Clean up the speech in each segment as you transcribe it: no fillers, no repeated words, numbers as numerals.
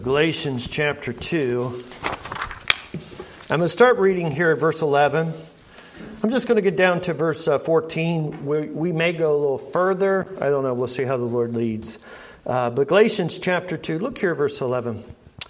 Galatians chapter 2. I'm going to start reading here at verse 11. I'm just going to get down to verse 14. We may go a little further. I don't know. We'll see how the Lord leads. But Galatians chapter 2, look here, verse 11.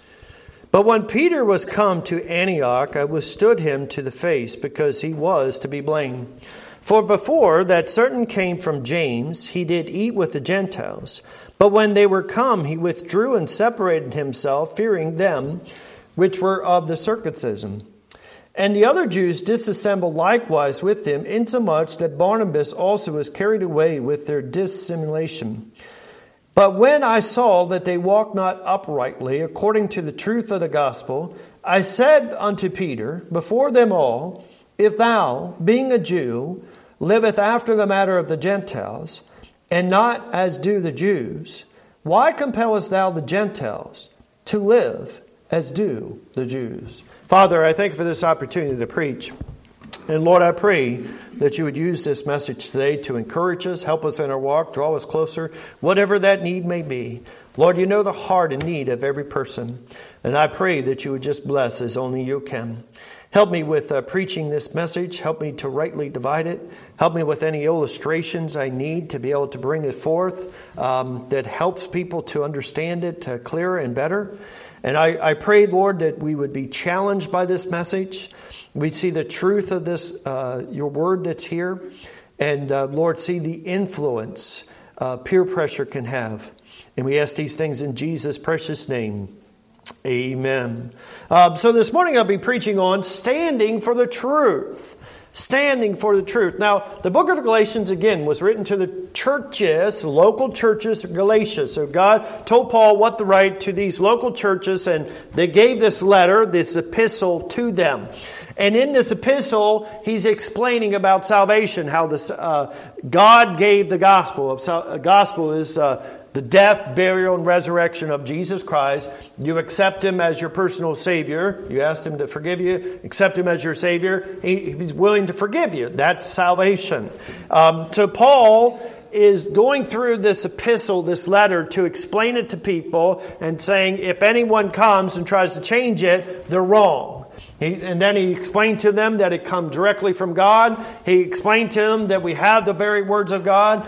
But when Peter was come to Antioch, I withstood him to the face, because he was to be blamed. For before that certain came from James, he did eat with the Gentiles. But when they were come, he withdrew and separated himself, fearing them which were of the circumcision. And the other Jews disassembled likewise with him, insomuch that Barnabas also was carried away with their dissimulation. But when I saw that they walked not uprightly, according to the truth of the gospel, I said unto Peter, before them all, if thou, being a Jew, liveth after the manner of the Gentiles, and not as do the Jews, why compellest thou the Gentiles to live as do the Jews? Father, I thank you for this opportunity to preach. And Lord, I pray that you would use this message today to encourage us, help us in our walk, draw us closer, whatever that need may be. Lord, you know the heart and need of every person. And I pray that you would just bless as only you can. Help me with preaching this message. Help me to rightly divide it. Help me with any illustrations I need to be able to bring it forth that helps people to understand it clearer and better. And I pray, Lord, that we would be challenged by this message. We'd see the truth of this, your word that's here. And Lord, see the influence peer pressure can have. And we ask these things in Jesus' precious name. Amen. So this morning I'll be preaching on standing for the truth. Standing for the truth. Now, the book of Galatians, again, was written to the churches, local churches of Galatia. So God told Paul what to write to these local churches, and they gave this letter, this epistle to them. And in this epistle, he's explaining about salvation, how this God gave the gospel. Gospel is the death, burial, and resurrection of Jesus Christ. You accept him as your personal Savior. You ask him to forgive you. Accept him as your Savior. He's willing to forgive you. That's salvation. So Paul is going through this epistle, this letter, to explain it to people and saying if anyone comes and tries to change it, they're wrong. And then he explained to them that it comes directly from God. He explained to them that we have the very words of God.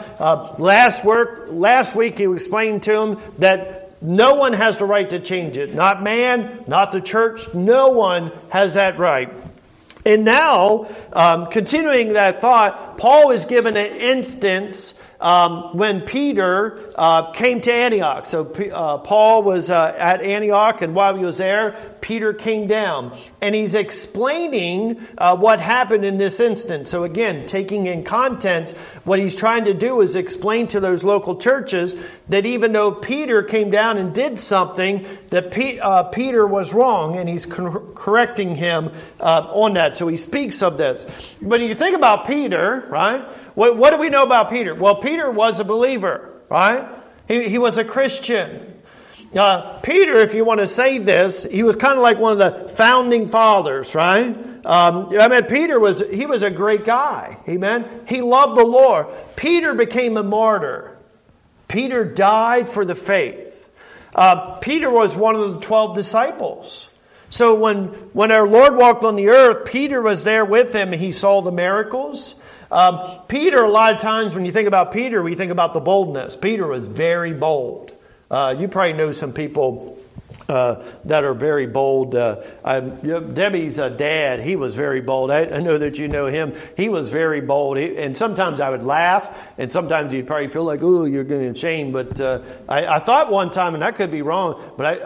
Last week he explained to them that no one has the right to change it. Not man, not the church. No one has that right. And now, continuing that thought, Paul is given an instance when Peter came to Antioch. So Paul was at Antioch, and while he was there, Peter came down. And he's explaining what happened in this instance. So again, taking in content, what he's trying to do is explain to those local churches that even though Peter came down and did something, that Peter was wrong, and he's correcting him on that. So he speaks of this. But if you think about Peter, right? What do we know about Peter? Well, Peter was a believer, right? He was a Christian. Peter, if you want to say this, he was kind of like one of the founding fathers, right? Peter was a great guy. Amen. He loved the Lord. Peter became a martyr. Peter died for the faith. Peter was one of the 12 disciples. So when our Lord walked on the earth, Peter was there with him, and he saw the miracles. Peter, a lot of times when you think about Peter, we think about the boldness. Peter was very bold. You probably know some people that are very bold. Debbie's dad, he was very bold. I know that you know him. He was very bold. And sometimes I would laugh, and sometimes you'd probably feel like, oh, you're getting ashamed. But I thought one time, and I could be wrong, but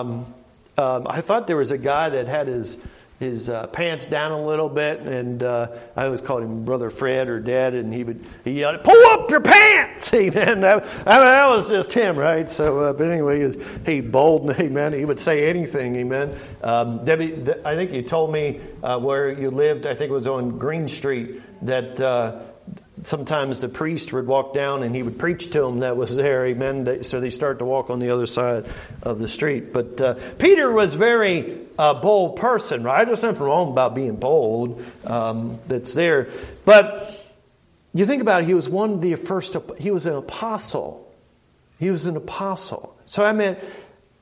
I thought there was a guy that had his pants down a little bit, and I always called him Brother Fred or Dad, and he yelled, "Pull up your pants!" Amen. That was just him, right? So, but anyway, he bold, amen. He would say anything, amen. Debbie, I think you told me where you lived. I think it was on Green Street that. Sometimes the priest would walk down and he would preach to them that was there, amen. So they start to walk on the other side of the street. But Peter was very bold person, right? There's nothing wrong about being bold. That's there. But you think about it, he was one of the first. He was an apostle. He was an apostle. So I mean,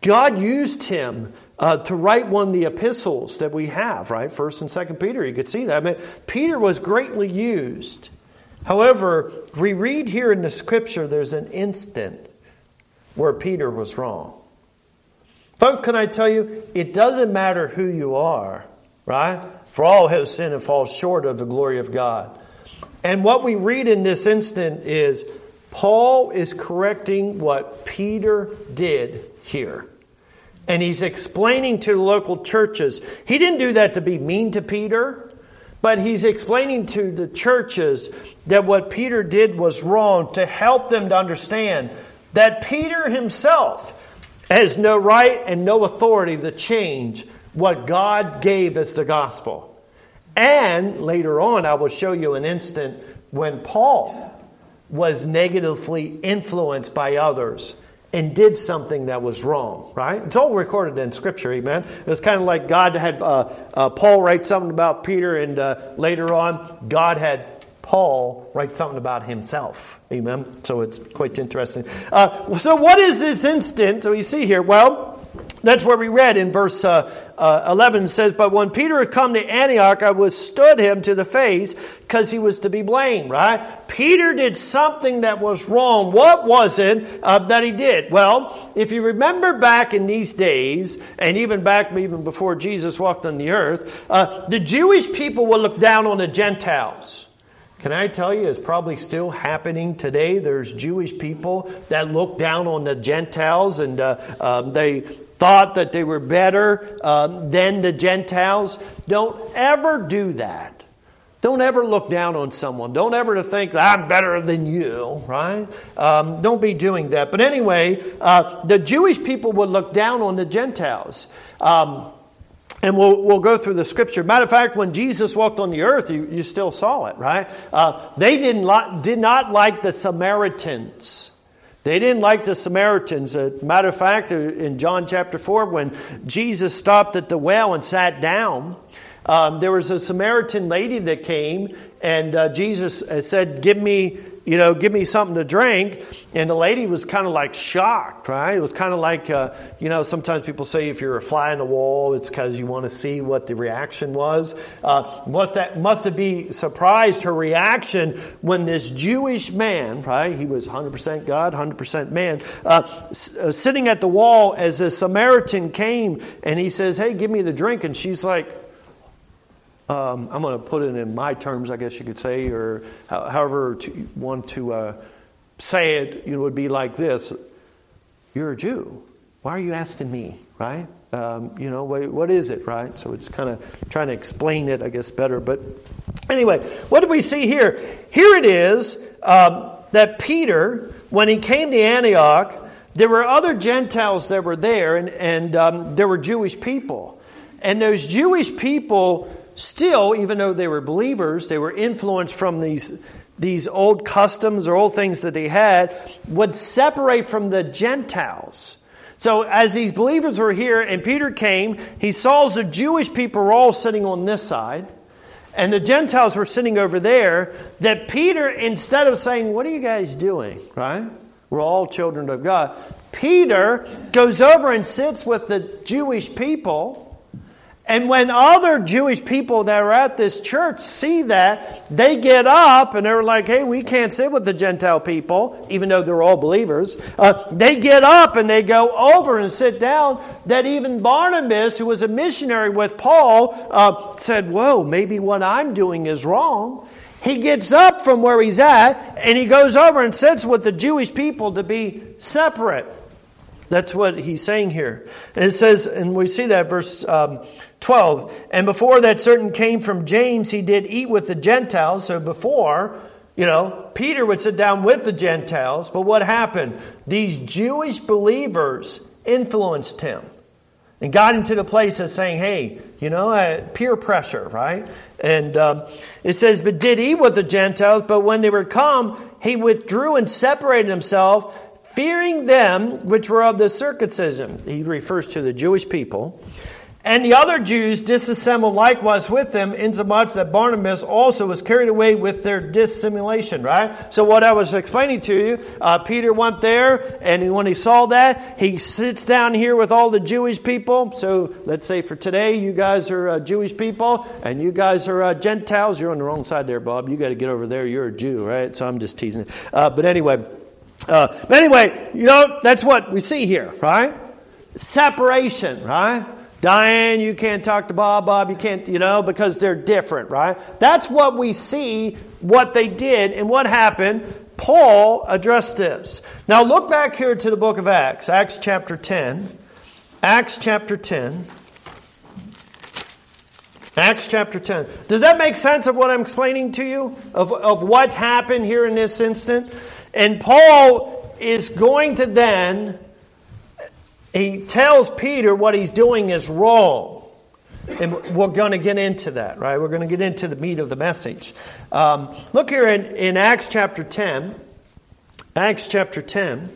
God used him to write one of the epistles that we have, right? 1st and 2nd Peter, you could see that. I mean, Peter was greatly used. However, we read here in the scripture, there's an instant where Peter was wrong. Folks, can I tell you, it doesn't matter who you are, right? For all have sinned and fall short of the glory of God. And what we read in this instant is Paul is correcting what Peter did here. And he's explaining to the local churches. He didn't do that to be mean to Peter, but he's explaining to the churches that what Peter did was wrong, to help them to understand that Peter himself has no right and no authority to change what God gave as the gospel. And later on, I will show you an instant when Paul was negatively influenced by others and did something that was wrong, right? It's all recorded in Scripture, amen? It was kind of like God had Paul write something about Peter, and later on, God had Paul write something about himself, amen? So it's quite interesting. So what is this instant? So we see here, well, that's where we read in verse 11 says, but when Peter had come to Antioch, I withstood him to the face because he was to be blamed, right? Peter did something that was wrong. What was it that he did? Well, if you remember back in these days, and even before Jesus walked on the earth, the Jewish people would look down on the Gentiles. Can I tell you, it's probably still happening today. There's Jewish people that look down on the Gentiles, and they thought that they were better than the Gentiles. Don't ever do that. Don't ever look down on someone. Don't ever think that I'm better than you, right? Don't be doing that. But anyway, the Jewish people would look down on the Gentiles. And we'll go through the scripture. Matter of fact, when Jesus walked on the earth, you still saw it, right? They did not like the Samaritans. They didn't like the Samaritans. Matter of fact, in John chapter 4, when Jesus stopped at the well and sat down, there was a Samaritan lady that came, and Jesus said, give me something to drink. And the lady was kind of like shocked, right? It was kind of like, sometimes people say if you're a fly on the wall, it's because you want to see what the reaction was. Must have been surprised her reaction when this Jewish man, right? He was 100% God, 100% man, sitting at the wall as a Samaritan came, and he says, hey, give me the drink. And she's like, I'm going to put it in my terms, I guess you could say, or however you want to say it, would be like this. You're a Jew. Why are you asking me, right? What is it, right? So it's kind of trying to explain it, I guess, better. But anyway, what do we see here? Here it is that Peter, when he came to Antioch, there were other Gentiles that were there, and there were Jewish people. And those Jewish people still, even though they were believers, they were influenced from these old customs or old things that they had, would separate from the Gentiles. So as these believers were here and Peter came, he saw the Jewish people were all sitting on this side and the Gentiles were sitting over there, that Peter, instead of saying, what are you guys doing, right? We're all children of God. Peter goes over and sits with the Jewish people. And when other Jewish people that are at this church see that, they get up and they're like, hey, we can't sit with the Gentile people, even though they're all believers. They get up and they go over and sit down. That even Barnabas, who was a missionary with Paul, said, whoa, maybe what I'm doing is wrong. He gets up from where he's at and he goes over and sits with the Jewish people to be separate. That's what he's saying here. And it says, and we see that verse 12, and before that certain came from James, he did eat with the Gentiles. So before, Peter would sit down with the Gentiles. But what happened? These Jewish believers influenced him and got into the place of saying, hey, peer pressure, right? And it says, but did eat with the Gentiles, but when they were come, he withdrew and separated himself, fearing them which were of the circumcision. He refers to the Jewish people. And the other Jews disassembled likewise with them, insomuch that Barnabas also was carried away with their dissimulation, right? So what I was explaining to you, Peter went there, and when he saw that, he sits down here with all the Jewish people. So let's say for today, you guys are Jewish people, and you guys are Gentiles. You're on the wrong side there, Bob. You got to get over there. You're a Jew, right? So I'm just teasing. But anyway, that's what we see here, right? Separation, right? Diane, you can't talk to Bob. Bob, you can't, because they're different, right? That's what we see, what they did and what happened. Paul addressed this. Now look back here to the book of Acts, Acts chapter 10. Acts chapter 10. Acts chapter 10. Does that make sense of what I'm explaining to you? Of what happened here in this instant? And Paul is going to then... He tells Peter what he's doing is wrong. And we're going to get into that, right? We're going to get into the meat of the message. Look here in Acts chapter 10. Acts chapter 10.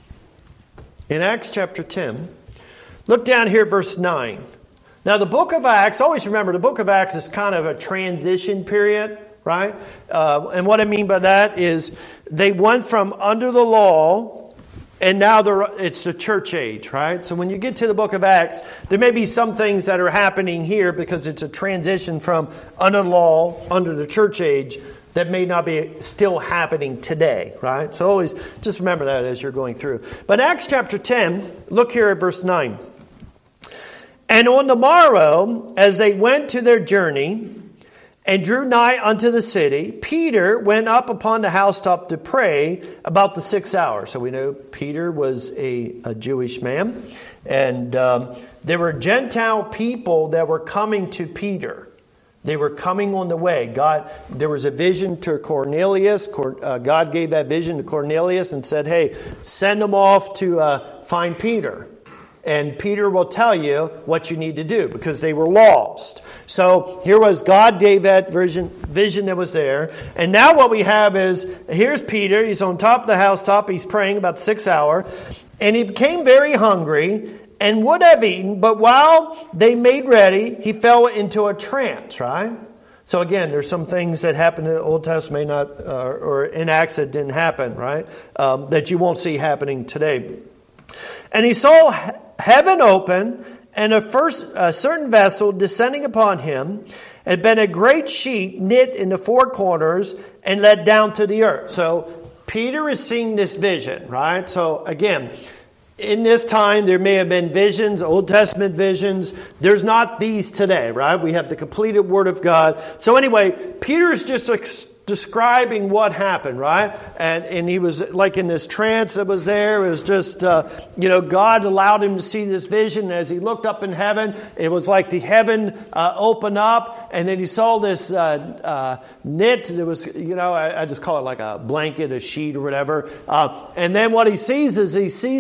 In Acts chapter 10. Look down here at verse 9. Now the book of Acts, always remember, the book of Acts is kind of a transition period, right? And what I mean by that is they went from under the law... And now it's the church age, right? So when you get to the book of Acts, there may be some things that are happening here because it's a transition from under law, under the church age, that may not be still happening today, right? So always just remember that as you're going through. But Acts chapter 10, look here at verse 9. And on the morrow, as they went to their journey and drew nigh unto the city, Peter went up upon the housetop to pray about the 6th hour. So we know Peter was a Jewish man. And there were Gentile people that were coming to Peter. They were coming on the way. There was a vision to Cornelius. God gave that vision to Cornelius and said, hey, send them off to find Peter. And Peter will tell you what you need to do because they were lost. So here was God gave that vision that was there. And now what we have is, here's Peter. He's on top of the housetop. He's praying about the 6th hour. And he became very hungry and would have eaten. But while they made ready, he fell into a trance, right? So again, there's some things that happened in the Old Testament, or in Acts that didn't happen, right? That you won't see happening today. And he saw heaven open, and a certain vessel descending upon him had been a great sheet knit in the 4 corners and let down to the earth. So Peter is seeing this vision, right? So again, in this time there may have been visions, Old Testament visions. There's not these today, right? We have the completed Word of God. So anyway, Peter's just describing what happened, right? And he was like in this trance that was there. It was just, God allowed him to see this vision. As he looked up in heaven, it was like the heaven opened up, and then he saw this knit. It was, I just call it like a blanket, a sheet or whatever. And then what he sees is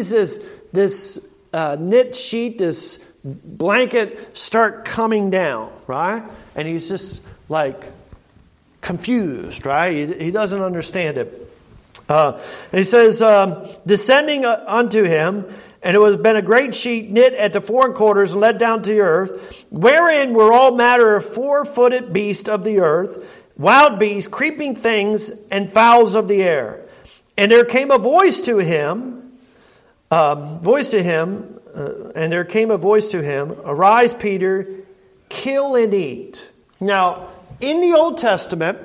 this knit sheet, this blanket start coming down, right? And he's just like confused, right? He doesn't understand it. And he says, descending unto him, and it was been a great sheet knit at the 4 corners and let down to the earth, wherein were all manner of 4-footed beasts of the earth, wild beasts, creeping things, and fowls of the air. And there came a voice to him, and there came a voice to him, arise, Peter, kill and eat. Now, in the Old Testament,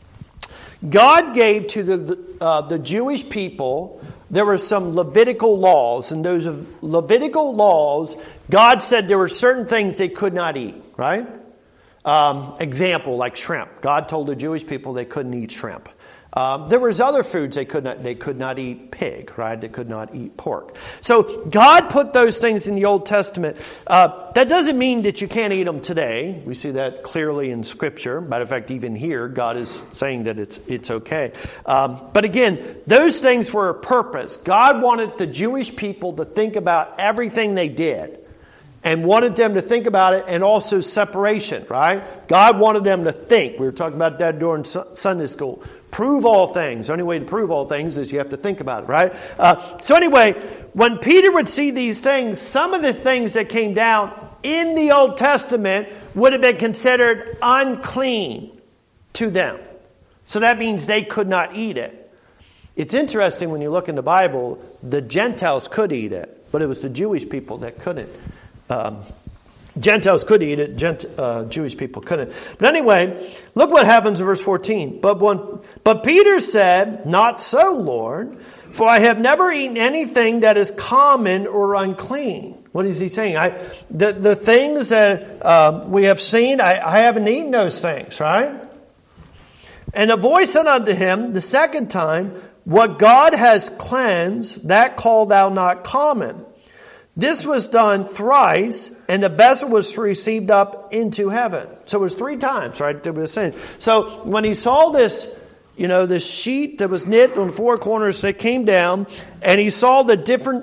God gave to the Jewish people, there were some Levitical laws. And those Levitical laws, God said there were certain things they could not eat, right? Example, like shrimp. God told the Jewish people they couldn't eat shrimp. There was other foods they could not eat pig, right? They could not eat pork. So God put those things in the Old Testament. That doesn't mean that you can't eat them today. We see that clearly in Scripture. Matter of fact, even here, God is saying that it's okay. But again, those things were a purpose. God wanted the Jewish people to think about everything they did. And wanted them to think about it, and also separation, right? God wanted them to think. We were talking about that during Sunday school. Prove all things. The only way to prove all things is you have to think about it, right? So anyway, when Peter would see these things, some of the things that came down, in the Old Testament would have been considered unclean to them. So that means they could not eat it. It's interesting when you look in the Bible, the Gentiles could eat it, but it was the Jewish people that couldn't. Gentiles could eat it, Jewish people couldn't. But anyway, look what happens in verse 14. But Peter said, "Not so, Lord, for I have never eaten anything that is common or unclean." What is he saying? The things that we have seen, I haven't eaten those things, right? And a voice said unto him the second time, "What God has cleansed, that call thou not common." This was done thrice, and the vessel was received up into heaven. So it was 3 times, right? That we were saying. So when he saw this, this sheet that was knit on 4 corners that came down, and he saw the different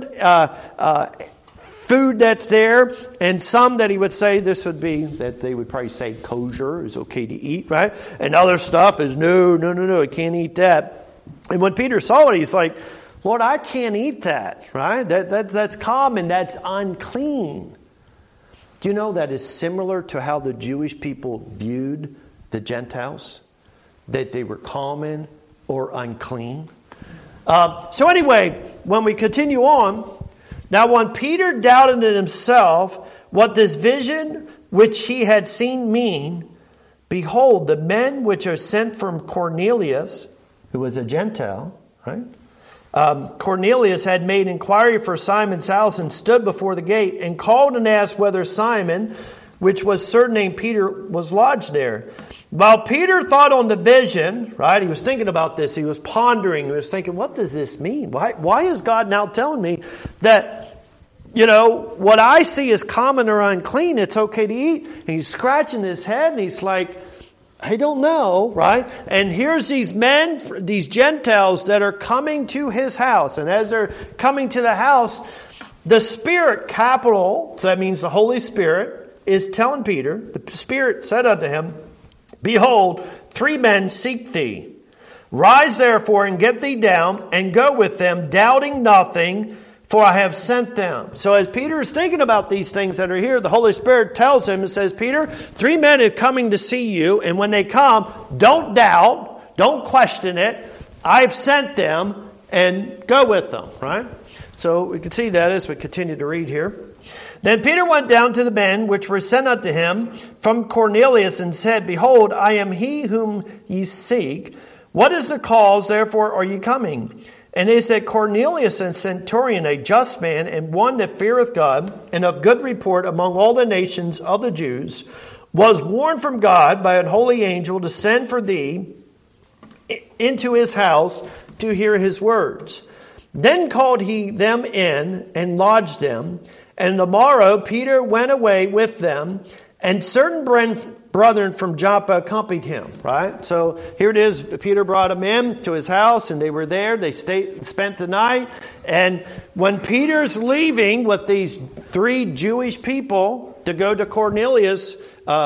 food that's there, and some that he would say this would be, that they would probably say kosher is okay to eat, right? And other stuff is no, I can't eat that. And when Peter saw it, he's like, "Lord, I can't eat that," right? That's common, that's unclean. Do you know that is similar to how the Jewish people viewed the Gentiles? That they were common or unclean? So anyway, when we continue on, now when Peter doubted in himself what this vision which he had seen mean, behold, the men which are sent from Cornelius, who was a Gentile, right? Cornelius had made inquiry for Simon's house and stood before the gate and called and asked whether Simon, which was surnamed Peter, was lodged there. While Peter thought on the vision, right, he was thinking about this, he was pondering, he was thinking, what does this mean? Why is God now telling me that, what I see as common or unclean, it's okay to eat? And he's scratching his head and he's like, I don't know, right? And here's these men, these Gentiles that are coming to his house. And as they're coming to the house, the Spirit, capital, so that means the Holy Spirit, is telling Peter, the Spirit said unto him, "Behold, 3 men seek thee. Rise therefore and get thee down and go with them, doubting nothing, for I have sent them." So as Peter is thinking about these things that are here, the Holy Spirit tells him, it says, "Peter, 3 men are coming to see you, and when they come, don't doubt, don't question it. I've sent them, and go with them," right? So we can see that as we continue to read here. Then Peter went down to the men which were sent unto him from Cornelius, and said, "Behold, I am he whom ye seek. What is the cause, therefore, are ye coming?" And they said, "Cornelius, a centurion, a just man, and one that feareth God, and of good report among all the nations of the Jews, was warned from God by an holy angel to send for thee into his house to hear his words. Then called he them in and lodged them. And the morrow Peter went away with them, and certain brethren from Joppa accompanied him." Right? So here it is. Peter brought them in to his house, and they were there. They spent the night. And when Peter's leaving with these 3 Jewish people to go to Cornelius,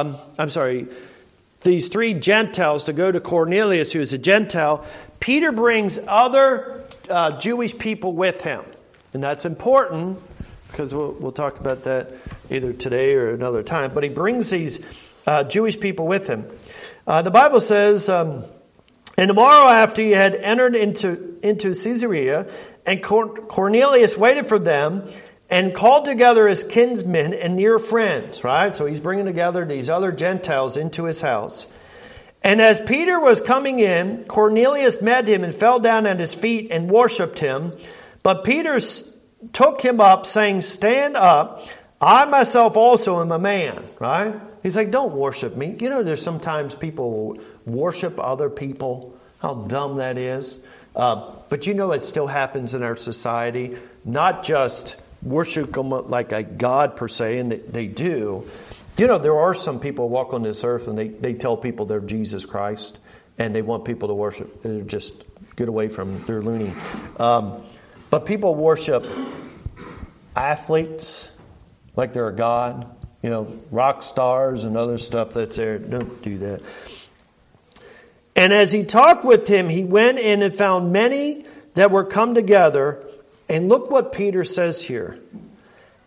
these 3 Gentiles to go to Cornelius, who is a Gentile, Peter brings other Jewish people with him. And that's important, because we'll talk about that either today or another time. But he brings these Jewish people with him. The Bible says, "And the morrow after he had entered into Caesarea, and Cornelius waited for them, and called together his kinsmen and near friends." Right? So he's bringing together these other Gentiles into his house. "And as Peter was coming in, Cornelius met him and fell down at his feet and worshipped him. But Peter took him up, saying, 'Stand up, I myself also am a man,'" right? He's like, "Don't worship me." There's sometimes people worship other people. How dumb that is. But it still happens in our society. Not just worship them like a god per se, and they do. There are some people walk on this earth and they tell people they're Jesus Christ, and they want people to worship. They're just get away from, they're loony. But people worship athletes like they're a god. Rock stars and other stuff that's there. Don't do that. "And as he talked with him, he went in and found many that were come together." And look what Peter says here.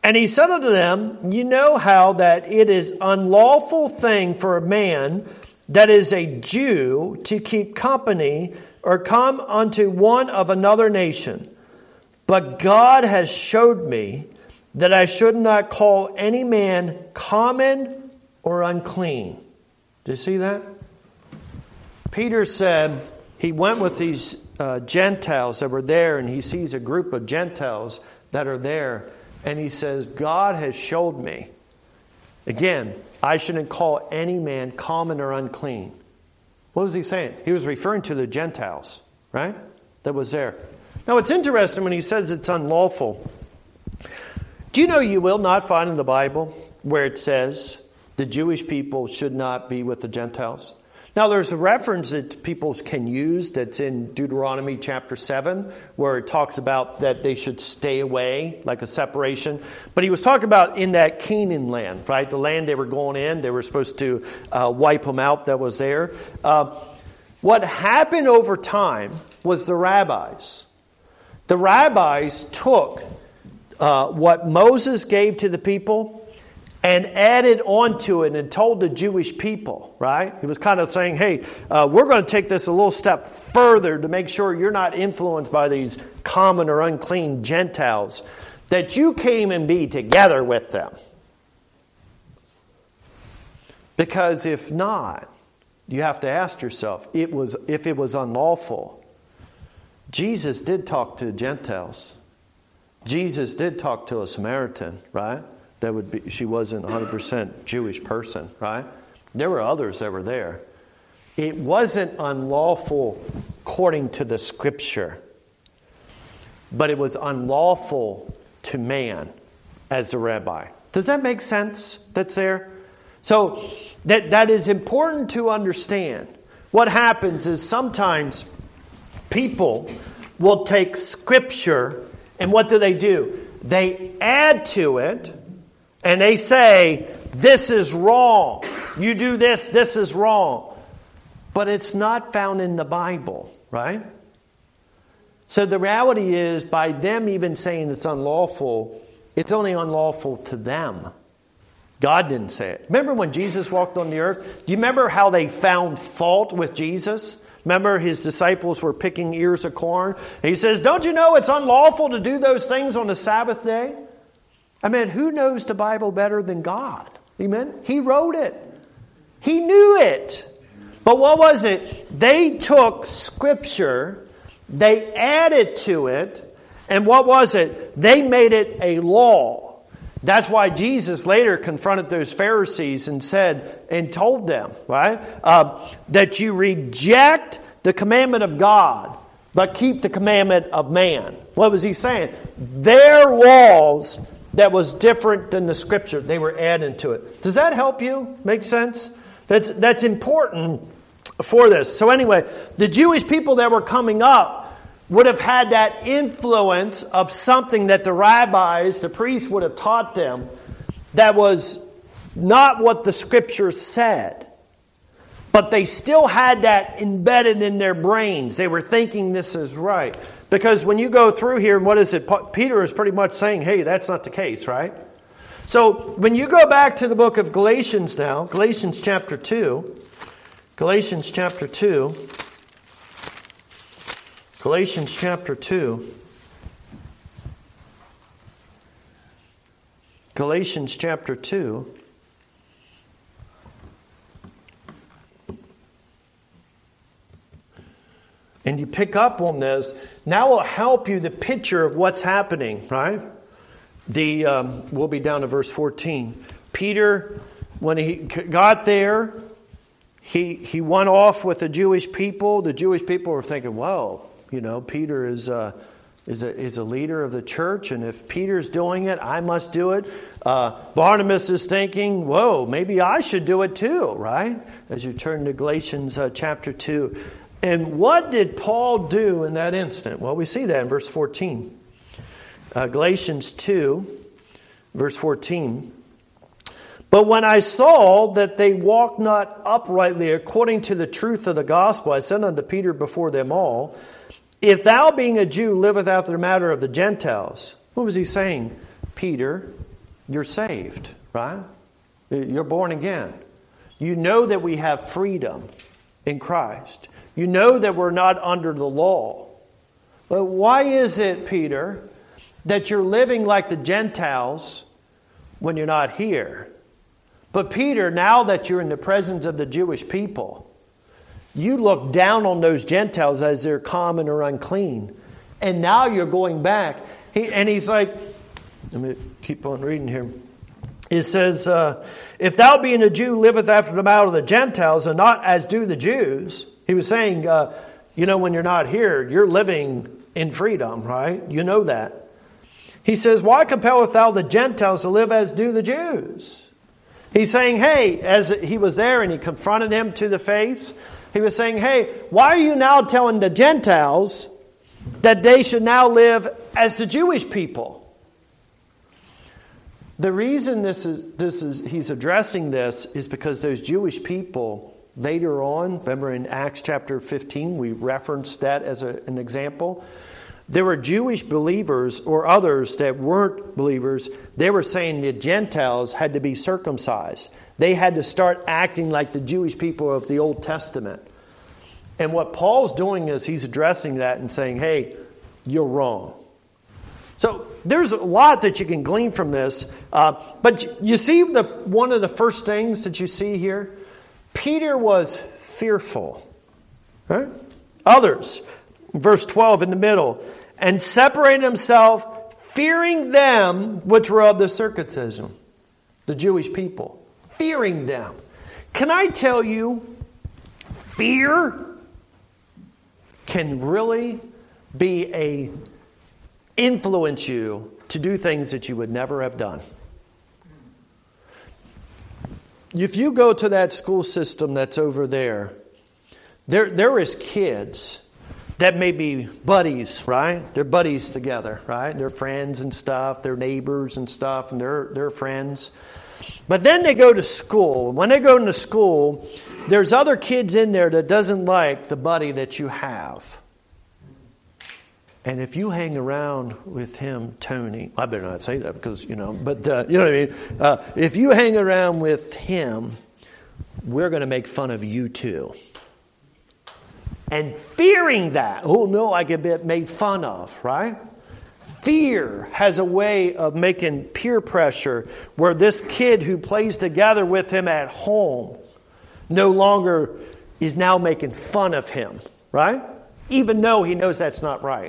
And he said unto them, you know how that it is unlawful thing for a man that is a Jew to keep company or come unto one of another nation. But God has showed me that I should not call any man common or unclean. Do you see that? Peter said he went with these Gentiles that were there, and he sees a group of Gentiles that are there. And he says, God has showed me. Again, I shouldn't call any man common or unclean. What was he saying? He was referring to the Gentiles, right? That was there. Now, it's interesting when he says it's unlawful. Do you know you will not find in the Bible where it says the Jewish people should not be with the Gentiles? Now, there's a reference that people can use that's in Deuteronomy chapter 7, where it talks about that they should stay away, like a separation. But he was talking about in that Canaan land, right? The land they were going in, they were supposed to wipe them out that was there. What happened over time was the rabbis. The rabbis took what Moses gave to the people and added onto it and told the Jewish people, right? He was kind of saying, hey, we're going to take this a little step further to make sure you're not influenced by these common or unclean Gentiles, that you came and be together with them. Because if not, you have to ask yourself, if it was unlawful, Jesus did talk to Gentiles. Jesus did talk to a Samaritan, right? She wasn't a 100% Jewish person, right? There were others that were there. It wasn't unlawful according to the Scripture, but it was unlawful to man as the rabbi. Does that make sense? That's there? So that is important to understand. What happens is sometimes people will take Scripture and what do? They add to it. And they say, this is wrong. You do this, this is wrong. But it's not found in the Bible, right? So the reality is, by them even saying it's unlawful, it's only unlawful to them. God didn't say it. Remember when Jesus walked on the earth? Do you remember how they found fault with Jesus? Remember his disciples were picking ears of corn? And he says, don't you know it's unlawful to do those things on the Sabbath day? I mean, who knows the Bible better than God? Amen? He wrote it. He knew it. But what was it? They took Scripture, they added to it, and what was it? They made it a law. That's why Jesus later confronted those Pharisees and said, and told them, right, that you reject the commandment of God, but keep the commandment of man. What was he saying? Their laws that was different than the Scripture, they were adding to it. Does that help you? Make sense? That's important for this. So anyway, the Jewish people that were coming up would have had that influence of something that the rabbis, the priests would have taught them that was not what the Scripture said. But they still had that embedded in their brains. They were thinking this is right. Because when you go through here, and what is it? Peter is pretty much saying, hey, that's not the case, right? So when you go back to the book of Galatians now, Galatians chapter 2. Galatians chapter 2. Galatians chapter 2. Galatians chapter 2. And you pick up on this. Now will help you the picture of what's happening, right? We'll be down to verse 14. Peter, when he got there, he went off with the Jewish people. The Jewish people were thinking, well, Peter is a leader of the church, and if Peter's doing it, I must do it. Barnabas is thinking, whoa, maybe I should do it too, right? As you turn to Galatians chapter 2. And what did Paul do in that instant? Well, we see that in verse 14. Galatians 2, verse 14. But when I saw that they walked not uprightly according to the truth of the gospel, I said unto Peter before them all, if thou being a Jew liveth after the matter of the Gentiles. What was he saying? Peter, you're saved, right? You're born again. You know that we have freedom in Christ. You know that we're not under the law. But why is it, Peter, that you're living like the Gentiles when you're not here? But Peter, now that you're in the presence of the Jewish people, you look down on those Gentiles as they're common or unclean. And now you're going back. He's like, let me keep on reading here. It says, if thou being a Jew liveth after the manner of the Gentiles, and not as do the Jews. He was saying, when you're not here, you're living in freedom, right? You know that. He says, why compelleth thou the Gentiles to live as do the Jews? He's saying, hey, as he was there and he confronted him to the face, he was saying, hey, why are you now telling the Gentiles that they should now live as the Jewish people? The reason he's addressing this is because those Jewish people later on, remember in Acts chapter 15, we referenced that as an example. There were Jewish believers or others that weren't believers. They were saying the Gentiles had to be circumcised. They had to start acting like the Jewish people of the Old Testament. And what Paul's doing is he's addressing that and saying, hey, you're wrong. So there's a lot that you can glean from this. But you see one of the first things that you see here? Peter was fearful. Right? Others, verse 12 in the middle, and separated himself, fearing them which were of the circumcision, the Jewish people. Fearing them. Can I tell you, fear can really influence you to do things that you would never have done. If you go to that school system that's over there is kids that may be buddies, right? They're buddies together, right? They're friends and stuff. They're neighbors and stuff, and they're friends. But then they go to school. When they go into school, there's other kids in there that doesn't like the buddy that you have. And if you hang around with him, Tony, I better not say that because, but you know what I mean? If you hang around with him, we're going to make fun of you too. And fearing that, oh no, I could get made fun of, right? Fear has a way of making peer pressure where this kid who plays together with him at home no longer is now making fun of him, right? Even though he knows that's not right.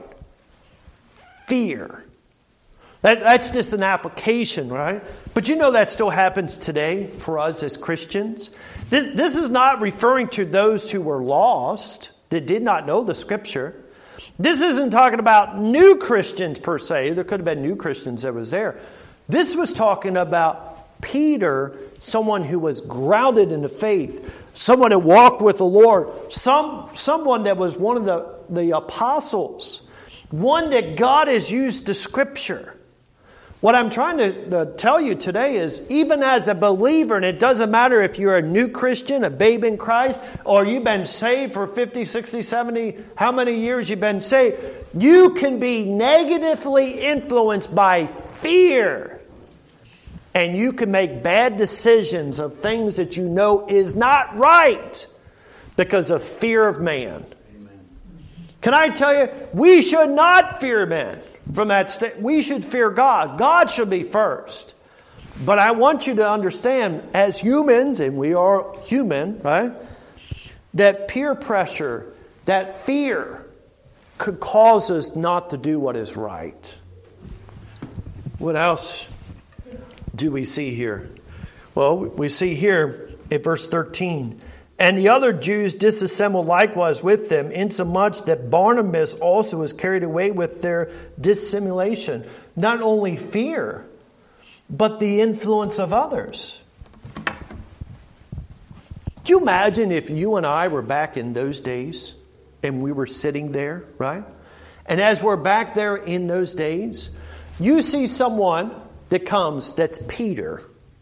Fear. That's just an application, right? But that still happens today for us as Christians. This is not referring to those who were lost, that did not know the Scripture. This isn't talking about new Christians per se. There could have been new Christians that was there. This was talking about Peter, someone who was grounded in the faith, someone that walked with the Lord, someone that was one of the apostles, one that God has used the Scripture. What I'm trying to tell you today is, even as a believer, and it doesn't matter if you're a new Christian, a babe in Christ, or you've been saved for 50, 60, 70, how many years you've been saved, you can be negatively influenced by fear. And you can make bad decisions of things that you know is not right because of fear of man. Amen. Can I tell you, we should not fear men. From that state, we should fear God. God should be first. But I want you to understand, as humans, and we are human, right? That peer pressure, that fear, could cause us not to do what is right. What else do we see here? Well, we see here in verse 13. And the other Jews disassembled likewise with them, insomuch that Barnabas also was carried away with their dissimulation. Not only fear, but the influence of others. Do you imagine if you and I were back in those days and we were sitting there, right? And as we're back there in those days, you see someone that comes that's Peter.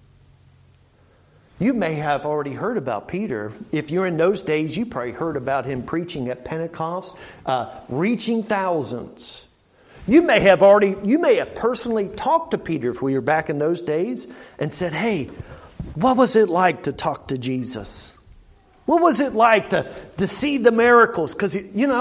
You may have already heard about Peter. If you're in those days, you probably heard about him preaching at Pentecost, reaching thousands. You may have personally talked to Peter if we were back in those days and said, hey, what was it like to talk to Jesus? What was it like to see the miracles? Because,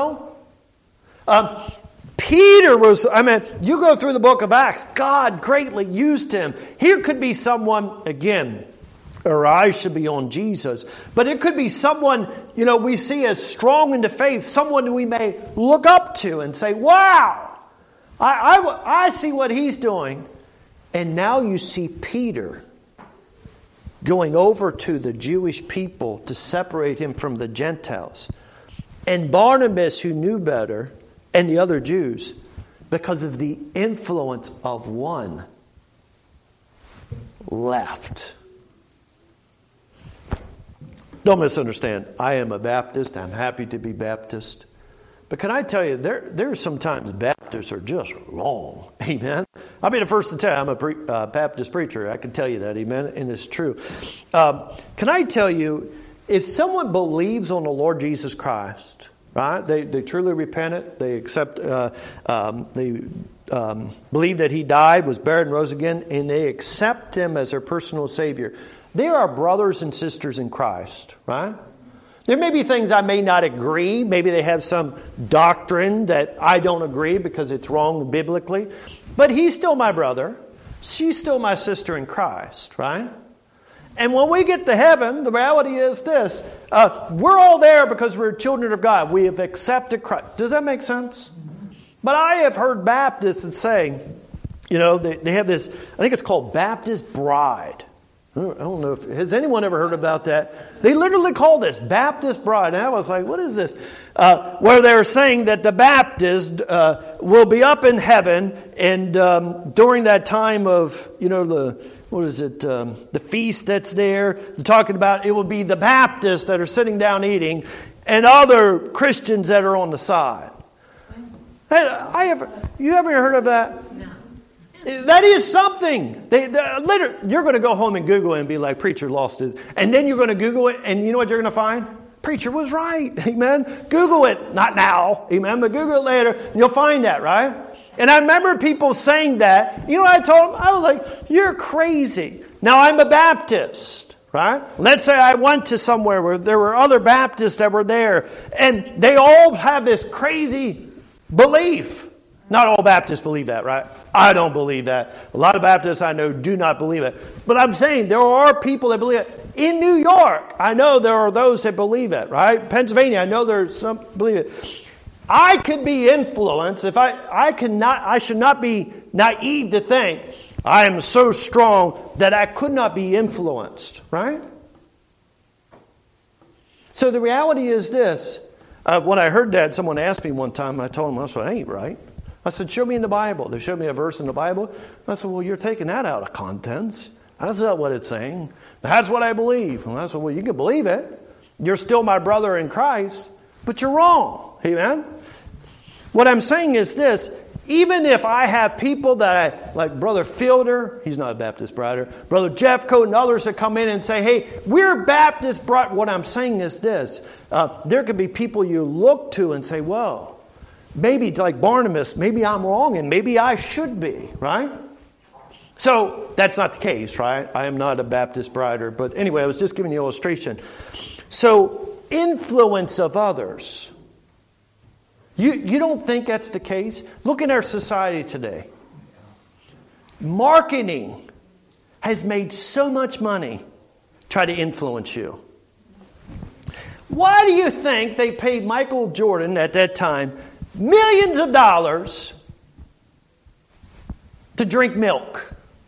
Peter was, you go through the book of Acts, God greatly used him. Here could be someone, again, our eyes should be on Jesus. But it could be someone, we see as strong in the faith, someone we may look up to and say, wow, I see what he's doing. And now you see Peter going over to the Jewish people to separate him from the Gentiles. And Barnabas, who knew better, and the other Jews, because of the influence of one, left. Don't misunderstand. I am a Baptist. I'm happy to be Baptist. But can I tell you, there's sometimes Baptists are just wrong. Amen? I'll be the first to tell you, I'm a Baptist preacher. I can tell you that. Amen? And it's true. Can I tell you, if someone believes on the Lord Jesus Christ, right? They truly repented. They accept. They believe that He died, was buried, and rose again, and they accept Him as their personal Savior. They are brothers and sisters in Christ, right? There may be things I may not agree. Maybe they have some doctrine that I don't agree because it's wrong biblically. But he's still my brother. She's still my sister in Christ, right? And when we get to heaven, the reality is this. We're all there because we're children of God. We have accepted Christ. Does that make sense? But I have heard Baptists say, they have this, I think it's called Baptist Bride. I don't know has anyone ever heard about that? They literally call this Baptist Bride. And I was like, what is this? Where they're saying that the Baptist will be up in heaven, and during that time of, the feast that's there, they're talking about it will be the Baptists that are sitting down eating and other Christians that are on the side. You ever heard of that? That is something. Later, you're going to go home and Google it and be like, preacher lost his. And then you're going to Google it, and you know what you're going to find? Preacher was right. Amen. Google it. Not now. Amen. But Google it later, and you'll find that, right? And I remember people saying that. You know what I told them? I was like, you're crazy. Now, I'm a Baptist, right? Let's say I went to somewhere where there were other Baptists that were there, and they all have this crazy belief. Not all Baptists believe that, right? I don't believe that. A lot of Baptists I know do not believe it. But I'm saying there are people that believe it. In New York, I know there are those that believe it, right? Pennsylvania, I know there's some believe it. I could be influenced if I should not be naive to think I am so strong that I could not be influenced, right? So the reality is this. When I heard that, someone asked me one time, I told them, I said, that ain't right. I said, show me in the Bible. They showed me a verse in the Bible. I said, well, you're taking that out of context. That's not what it's saying. That's what I believe. And I said, well, you can believe it. You're still my brother in Christ, but you're wrong. Amen? What I'm saying is this. Even if I have people that like Brother Fielder, he's not a Baptist brother, Brother Jeffcoat and others that come in and say, hey, we're Baptist brother. What I'm saying is this. There could be people you look to and say, well, maybe like Barnabas, maybe I'm wrong and maybe I should be, right? So that's not the case, right? I am not a Baptist brider. But anyway, I was just giving the illustration. So influence of others. You don't think that's the case? Look at our society today. Marketing has made so much money try to influence you. Why do you think they paid Michael Jordan at that time millions of dollars to drink milk?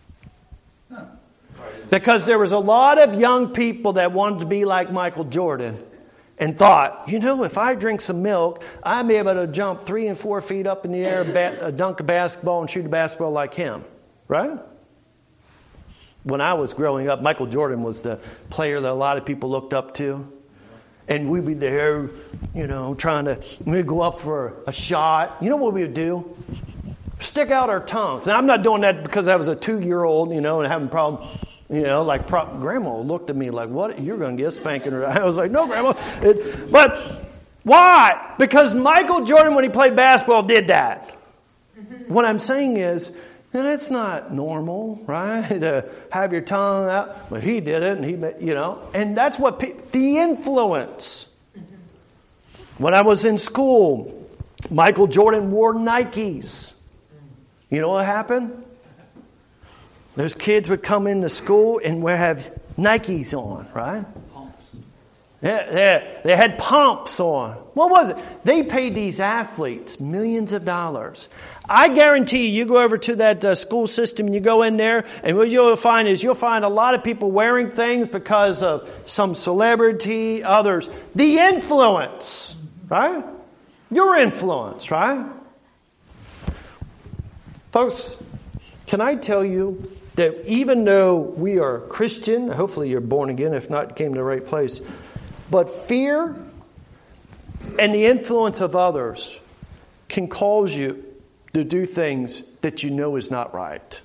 Because there was a lot of young people that wanted to be like Michael Jordan and thought, if I drink some milk, I'll be able to jump 3 and 4 feet up in the air, dunk a basketball and shoot a basketball like him. Right? When I was growing up, Michael Jordan was the player that a lot of people looked up to. And we'd be there, trying to we'd go up for a shot. You know what we would do? Stick out our tongues. Now, I'm not doing that because I was a 2-year-old, and having a problem. Grandma looked at me like, what? You're going to get a spanking. I was like, no, Grandma. But why? Because Michael Jordan, when he played basketball, did that. What I'm saying is, that's not normal, right? To have your tongue out. Well, he did it, and and that's what the influence. When I was in school, Michael Jordan wore Nikes. You know what happened? Those kids would come into school and would have Nikes on, right? Pumps. Yeah, they had pumps on. What was it? They paid these athletes millions of dollars. I guarantee you go over to that school system and you go in there, and what you'll find a lot of people wearing things because of some celebrity, others. The influence, right? Your influence, right? Folks, can I tell you that even though we are Christian, hopefully you're born again, if not, you came to the right place, but fear and the influence of others can cause you to do things that you know is not right.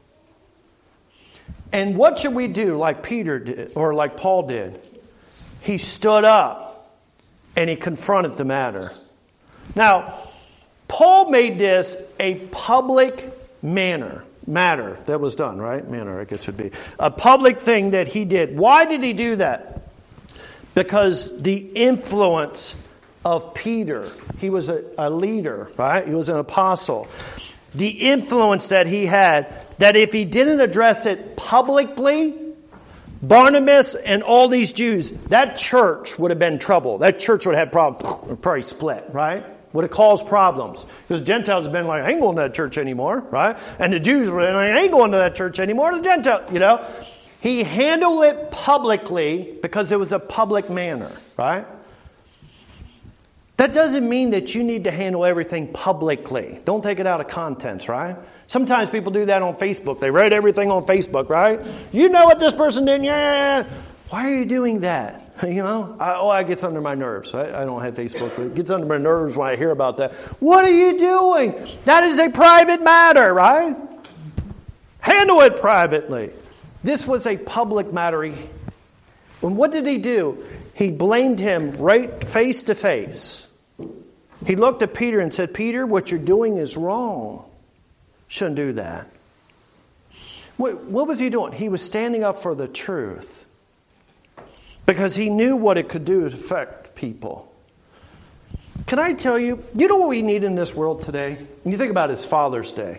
And what should we do like Peter did, or like Paul did? He stood up and he confronted the matter. Now, Paul made this a public matter that was done, right? Manner, I guess would be. A public thing that he did. Why did he do that? Because the influence of Peter, he was a leader, right? He was an apostle. The influence that he had, that if he didn't address it publicly, Barnabas and all these Jews, that church would have been in trouble. That church would have had problems, probably split, right? Would have caused problems. Because the Gentiles have been like, I ain't going to that church anymore, right? And the Jews were like, I ain't going to that church anymore. The Gentiles, He handled it publicly because it was a public manner, right? That doesn't mean that you need to handle everything publicly. Don't take it out of context, right? Sometimes people do that on Facebook. They write everything on Facebook, right? You know what this person did? Yeah. Why are you doing that? It gets under my nerves. I don't have Facebook, but it gets under my nerves when I hear about that. What are you doing? That is a private matter, right? Handle it privately. This was a public matter. And what did he do? He blamed him right face to face. He looked at Peter and said, Peter, what you're doing is wrong. Shouldn't do that. What was he doing? He was standing up for the truth. Because he knew what it could do to affect people. Can I tell you, you know what we need in this world today? When you think about it, it's Father's Day.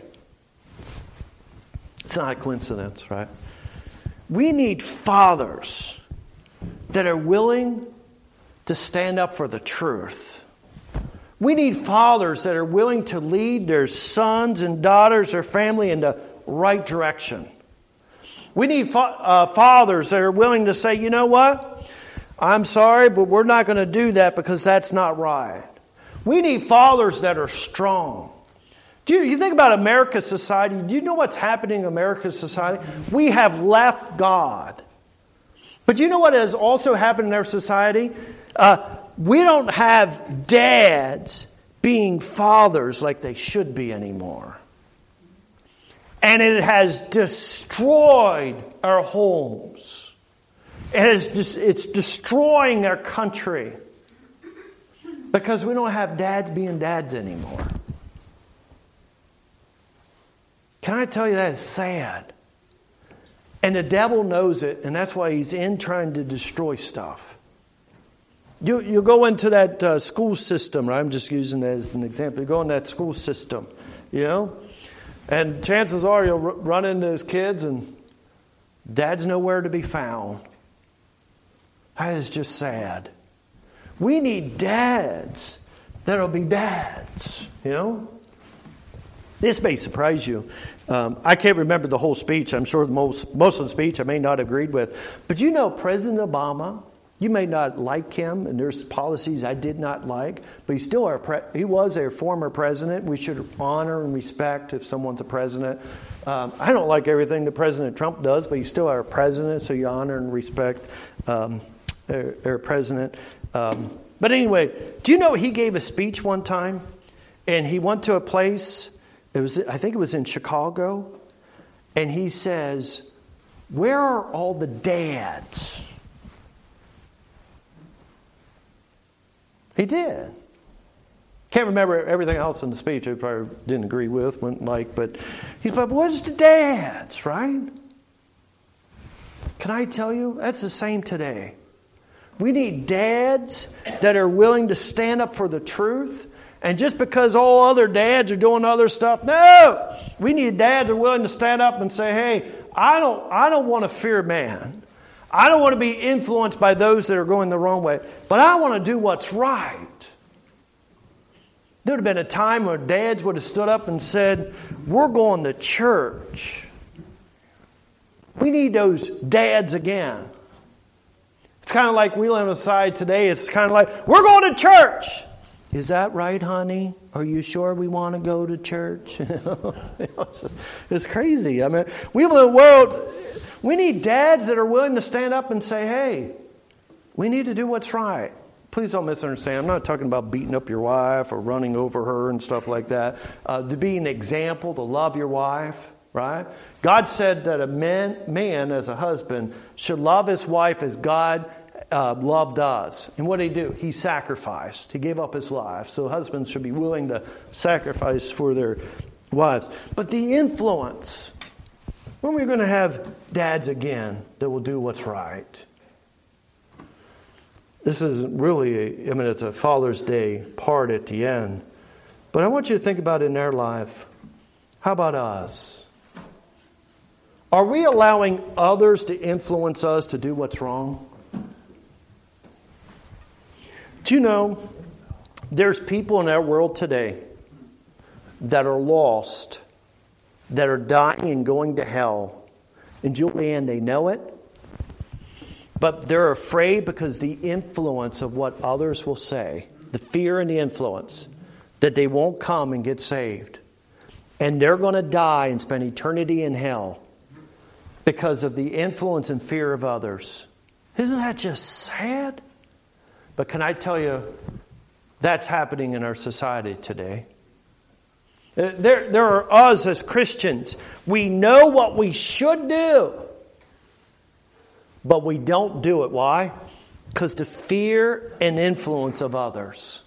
It's not a coincidence, right? We need fathers that are willing to stand up for the truth. We need fathers that are willing to lead their sons and daughters, their family in the right direction. We need fathers that are willing to say, you know what? I'm sorry, but we're not going to do that because that's not right. We need fathers that are strong. Do you think about America's society? Do you know what's happening in America's society? We have left God. But you know what has also happened in our society? We don't have dads being fathers like they should be anymore. And it has destroyed our homes. It's destroying our country. Because we don't have dads being dads anymore. Can I tell you that is sad? And the devil knows it, and that's why he's in trying to destroy stuff. You go into that school system, right? I'm just using that as an example. You go in that school system, and chances are you'll run into those kids and dad's nowhere to be found. That is just sad. We need dads that'll be dads, This may surprise you. I can't remember the whole speech. I'm sure most of the speech I may not have agreed with. But President Obama, you may not like him, and there's policies I did not like, but he was a former president. We should honor and respect if someone's a president. I don't like everything that President Trump does, but he's still our president, so you honor and respect our president. But anyway, do you know he gave a speech one time, and he went to a place, I think it was in Chicago, and he says, where are all the dads? He did. Can't remember everything else in the speech. I probably didn't agree with, but he's like, what's the dads, right? Can I tell you, that's the same today. We need dads that are willing to stand up for the truth. And just because all other dads are doing other stuff, no! We need dads that are willing to stand up and say, hey, I don't want to fear man. I don't want to be influenced by those that are going the wrong way. But I want to do what's right. There would have been a time where dads would have stood up and said, we're going to church. We need those dads again. It's kind of like we live in a society today. It's kind of like, we're going to church. Is that right, honey? Are you sure we want to go to church? It's crazy. I mean, we live in a world, we need dads that are willing to stand up and say, hey, we need to do what's right. Please don't misunderstand. I'm not talking about beating up your wife or running over her and stuff like that. To be an example, to love your wife, right? God said that a man as a husband should love his wife as God loved us. And what did he do? He sacrificed. He gave up his life. So husbands should be willing to sacrifice for their wives. But the influence, when we're going to have dads again that will do what's right. This is really, it's a Father's Day part at the end. But I want you to think about it in their life. How about us? Are we allowing others to influence us to do what's wrong? Do you know, there's people in our world today that are lost, that are dying and going to hell. And Julianne, they know it. But they're afraid because the influence of what others will say, the fear and the influence, that they won't come and get saved. And they're going to die and spend eternity in hell because of the influence and fear of others. Isn't that just sad? But can I tell you, that's happening in our society today. There are us as Christians. We know what we should do. But we don't do it. Why? Because the fear and influence of others.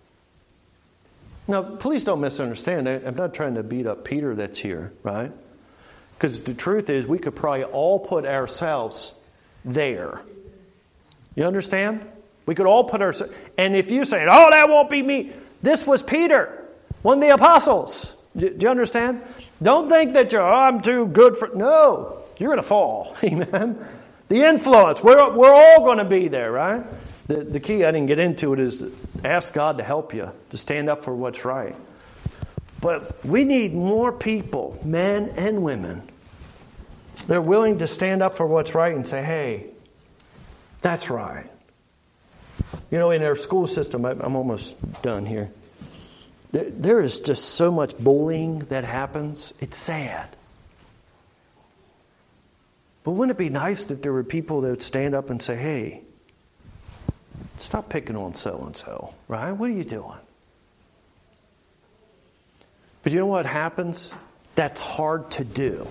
Now, please don't misunderstand. I'm not trying to beat up Peter that's here, right? Because the truth is, we could probably all put ourselves there. You understand? We could all put ourselves... And if you say, oh, that won't be me. This was Peter, one of the apostles. Do you understand? Don't think that I'm too good for... No, you're going to fall. Amen? The influence, we're all going to be there, right? The key, I didn't get into it, is to ask God to help you, to stand up for what's right. But we need more people, men and women, they're willing to stand up for what's right and say, hey, that's right. You know, in our school system, I'm almost done here. There is just so much bullying that happens. It's sad. But wouldn't it be nice if there were people that would stand up and say, hey, stop picking on so-and-so, right? What are you doing? But you know what happens? That's hard to do.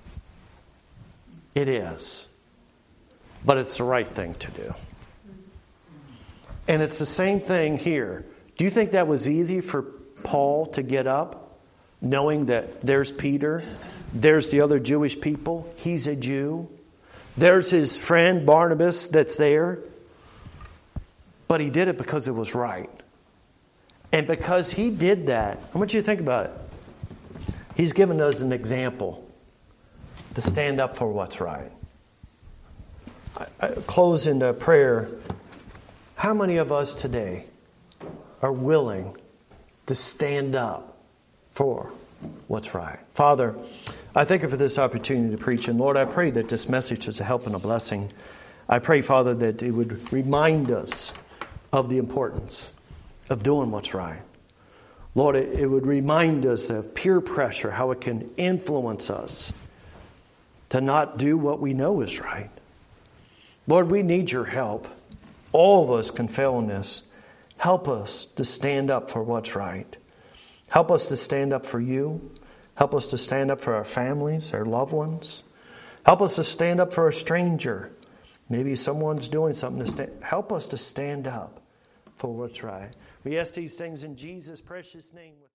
It is. But it's the right thing to do. And it's the same thing here. Do you think that was easy for Paul to get up, knowing that there's Peter, there's the other Jewish people, he's a Jew, there's his friend Barnabas that's there? But he did it because it was right. And because he did that, I want you to think about it. He's given us an example to stand up for what's right. I close in a prayer. How many of us today are willing to stand up for what's right? Father, I thank you for this opportunity to preach. And Lord, I pray that this message is a help and a blessing. I pray, Father, that it would remind us of the importance of doing what's right. Lord, it would remind us of peer pressure, how it can influence us to not do what we know is right. Lord, we need your help. All of us can fail in this. Help us to stand up for what's right. Help us to stand up for you. Help us to stand up for our families, our loved ones. Help us to stand up for a stranger. Maybe someone's doing something to stand. Help us to stand up for what's right. We ask these things in Jesus' precious name.